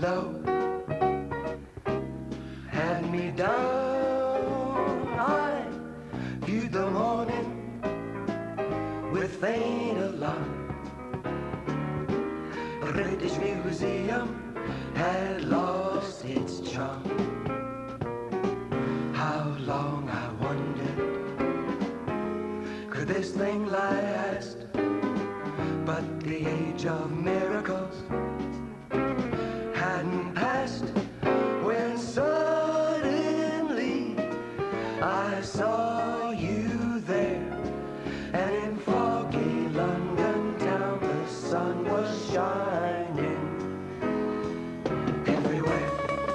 low, had me down. I viewed the morning with faint alarm. British Museum had lost its charm. How long, I wondered, could this thing last? But the age of miracles hadn't passed when suddenly I saw you there. And in foggy London town the sun was shining everywhere.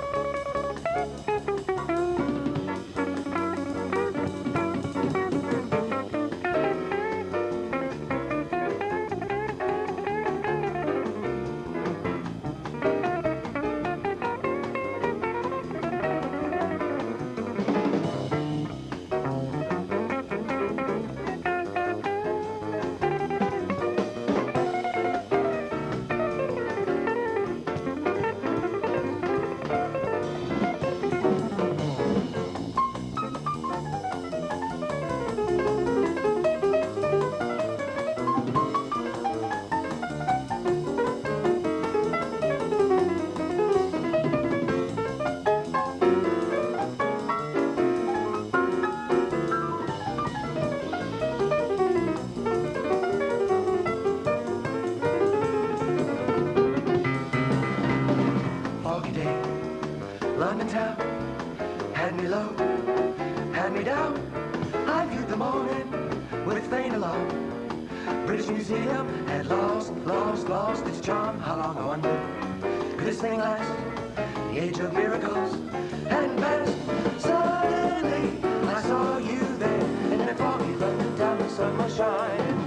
London town had me low, had me down. I viewed the morning with faint alarm. British Museum had lost its charm. How long, I wonder, could this thing last? The age of miracles hadn't passed. Suddenly I saw you there, and in a foggy London town the sun was shining.